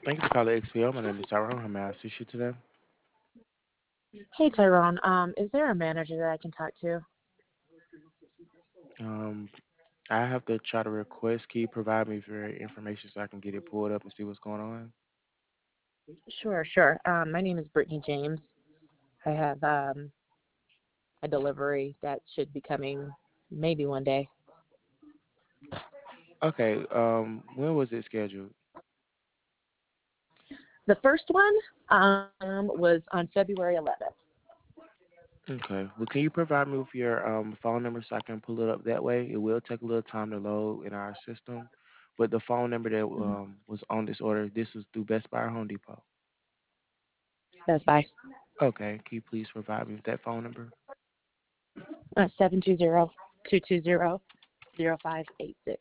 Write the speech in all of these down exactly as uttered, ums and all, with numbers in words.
Thank you for calling X P O. My name is Tyrone. How may I assist you today? Hey Tyrone, um, is there a manager that I can talk to? Um, I have to try to request. Can you provide me with your information so I can get it pulled up and see what's going on? Sure, sure. Um, my name is Brittany James. I have um, a delivery that should be coming maybe one day. Okay. Um, when was it scheduled? The first one um, was on February eleventh. Okay. Well, can you provide me with your um phone number so I can pull it up that way? It will take a little time to load in our system, but the phone number that Mm-hmm. um was on this order, this was through Best Buy or Home Depot. That's by Okay. Can you please provide me with that phone number? uh, seven two zero two two zero zero five eight six.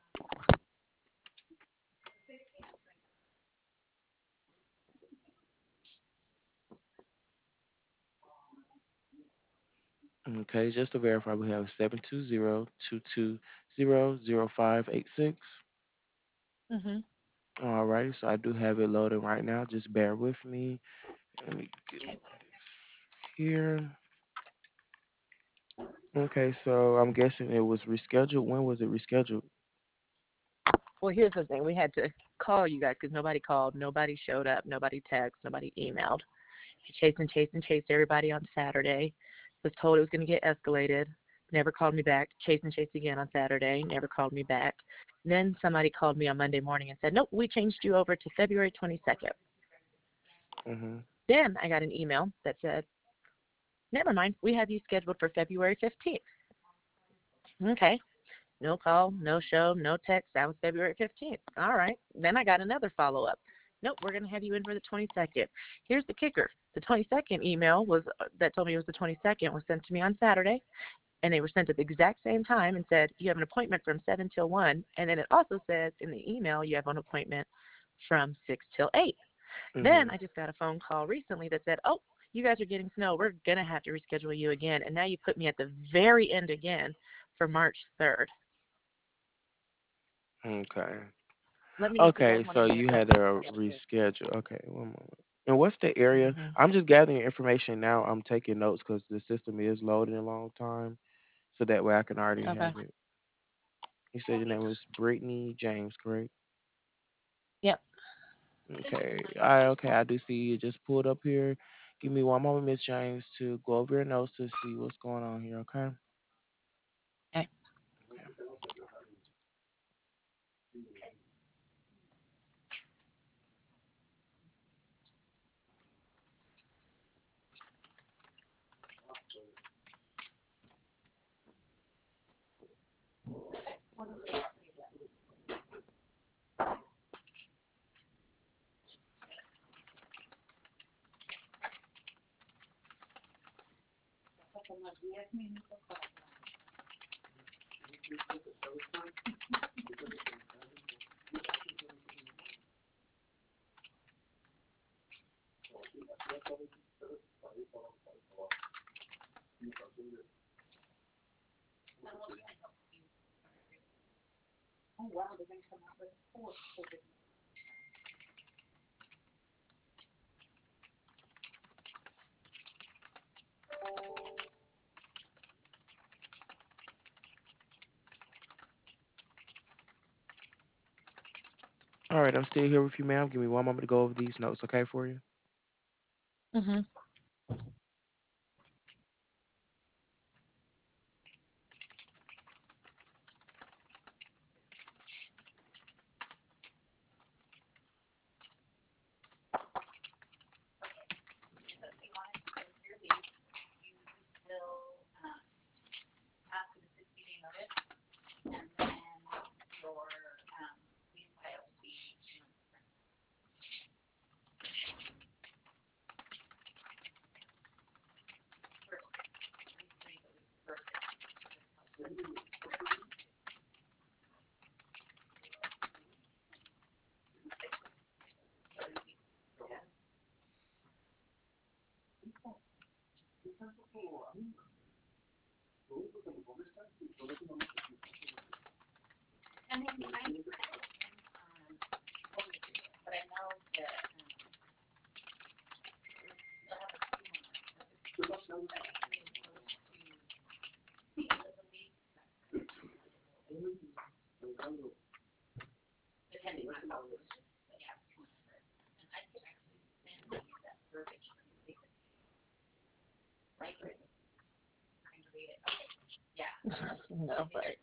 Okay. Just to verify, we have seven two zero two two zero zero five eight six. Mm-hmm. All right, so I do have it loading right now. Just bear with me. Let me get Okay. this here. Okay, so I'm guessing it was rescheduled. When was it rescheduled? Well, here's the thing. We had to call you guys because nobody called, nobody showed up, nobody texted, nobody emailed. Chased and chased and chased everybody on Saturday. Was told it was going to get escalated. Never called me back. Chased and chased again on Saturday. Never called me back. Then somebody called me on Monday morning and said, nope, we changed you over to February twenty-second. Mhm. Then I got an email that said, never mind, we have you scheduled for February fifteenth. Okay. No call, no show, no text. That was February fifteenth. All right. Then I got another follow up. Nope, we're going to have you in for the twenty-second. Here's the kicker. The twenty-second email was uh, that told me it was the twenty-second was sent to me on Saturday, and they were sent at the exact same time and said, you have an appointment from seven till one. And then it also says in the email, you have an appointment from six till eight. Then Mhm. I just got a phone call recently that said, oh, you guys are getting snow. We're going to have to reschedule you again. And now you put me at the very end again for March third. Okay. Let me know if you guys Okay, want so to get you in touch had with to me. reschedule. Okay, one moment. And what's the area? Mm-hmm. I'm just gathering information now. I'm taking notes because the system is loading a long time, so that way I can already Okay. have it. You said your name was Brittany James, correct? Yep. Okay. I okay. I do see you just pulled up here. Give me one moment, Miss James, to go over your notes to see what's going on here. Okay. Okay. Okay. All right. I'm still here with you, ma'am. Give me one moment to go over these notes. Okay, for you. Mm-hmm. No, right.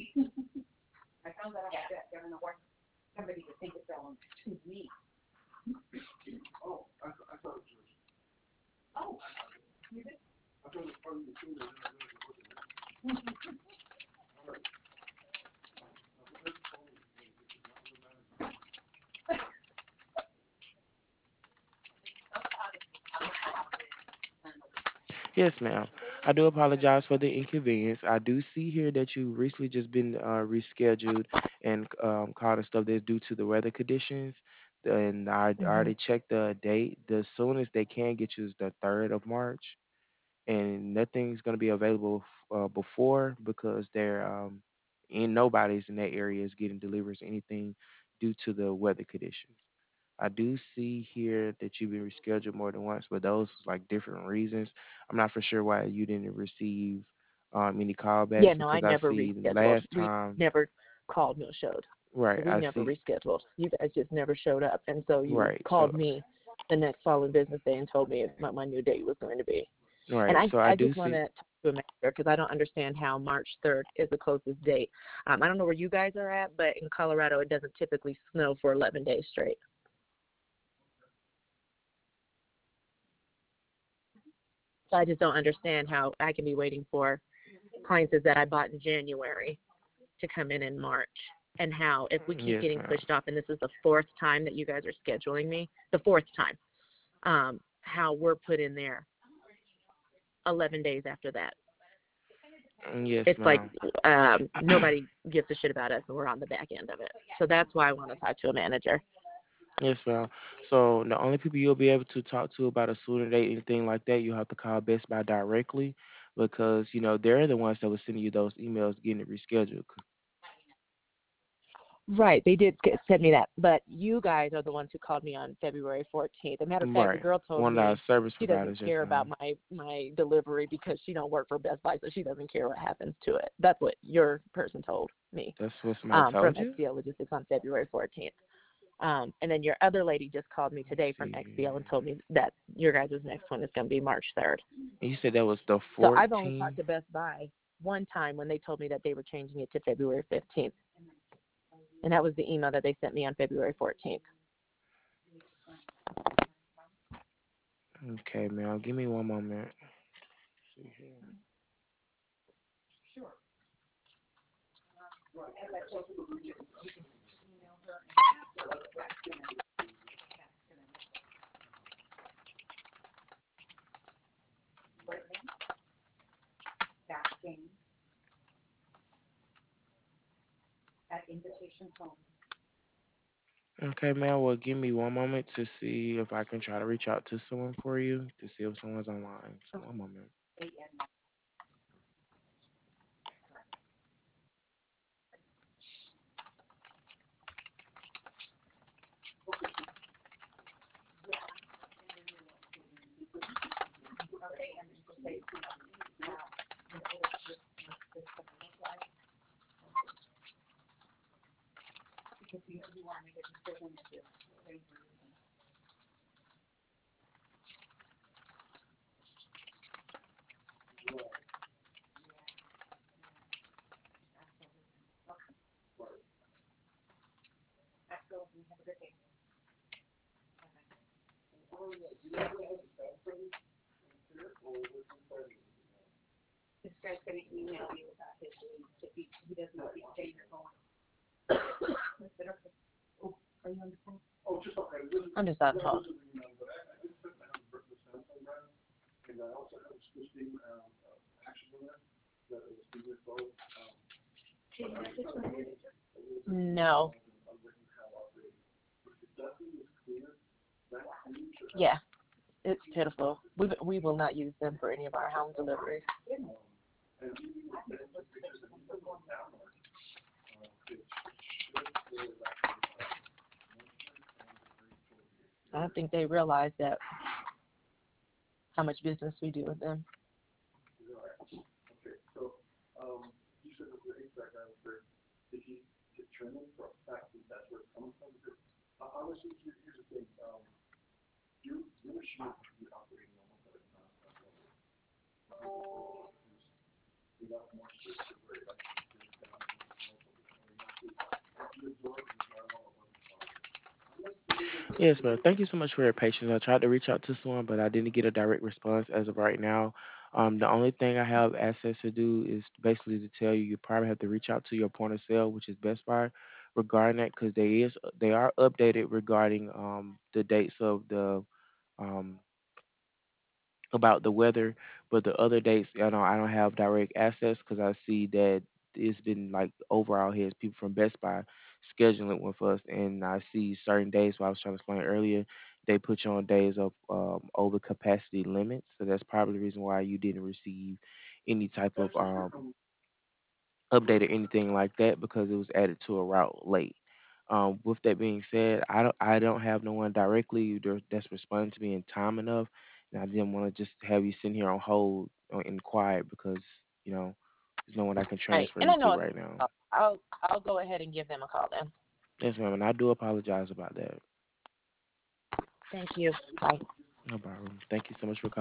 Yes, ma'am. I do apologize for the inconvenience. I do see here that you recently just been uh, rescheduled and um, called and stuff that's due to the weather conditions. And I Hmm. already checked the date. The soonest they can get you is the third of March, and nothing's going to be available uh, before because there um, ain't nobody's in that area is getting deliveries or anything due to the weather conditions. I do see here that you've been rescheduled more than once, but those was like different reasons. I'm not for sure why you didn't receive um, any Yeah, callbacks no, I because I never see rescheduled. last We time, never called, no showed. So right? we I never see, rescheduled. You guys just never showed up. And so you right. So, called me the next following business day and told me what my new date was going to be. And right. I, So I I do just want see. to talk to a manager because I don't understand how March third is the closest date. Um, I don't know where you guys are at, but in Colorado, it doesn't typically snow for eleven days straight. So I just don't understand how I can be waiting for appliances that I bought in January to come in in March, and how if we keep Yes, getting ma'am. pushed off, and this is the fourth time that you guys are scheduling me, the fourth time, um, how we're put in there eleven days after that. Mm, yes, It's like ma'am. um, nobody gives a shit about us, and we're on the back end of it. So that's why I want to talk to a manager. Yes, ma'am. So the only people you'll be able to talk to about a sooner date, anything like that, you have to call Best Buy directly because you know they're the ones that were sending you those emails getting it rescheduled. Right, they did get, send me that, but you guys are the ones who called me on February fourteenth. As a matter of fact, the Right. girl told One of our me service she doesn't providers, yes, care about ma'am. my my delivery because she don't work for Best Buy, so she doesn't care what happens to it. That's what your person told me That's what somebody um, from told you. X B L Logistics on February fourteenth. Um, and then your other lady just called me Let's today from see X B L and here. told me that your guys' next one is going to be March third. You said that was the So I've only talked fourteenth. to Best Buy one time when they told me that they were changing it to February fifteenth. And that was the email that they sent me on February fourteenth. Okay, ma'am. Give me one moment. See here. Okay, ma'am. Well, give me one moment to see if I can try to reach out to someone for you to see if someone's online. So one moment. I'm just on the phone. No. Yeah, it's pitiful. We we will not use them for any of our home deliveries. I don't think they realize that how much business we do with them. Yes, ma'am. Thank you so much for your patience. I tried to reach out to someone, but I didn't get a direct response as of right now. Um, the only thing I have access to do is basically to tell you you probably have to reach out to your point of sale, which is Best Buy, regarding that because they is they are updated regarding um the dates of the um about the weather, but the other dates, I know I don't have direct access because I see that it's been like overall here's people from Best Buy scheduling with us, and I see certain days. What I was trying to explain earlier, they put you on days of um, over capacity limits, so that's probably the reason why you didn't receive any type of um, update or anything like that because it was added to a route late. Um, with that being said, I don't I don't have no one directly there- that's responding to me in time enough, and I didn't want to just have you sitting here on hold or in quiet because you know there's no one I can Right. transfer And you I to know it's right now. I'll I'll go ahead and give them a call then. Yes, ma'am, and I do apologize about that. Thank you. Bye. No problem. Thank you so much for calling.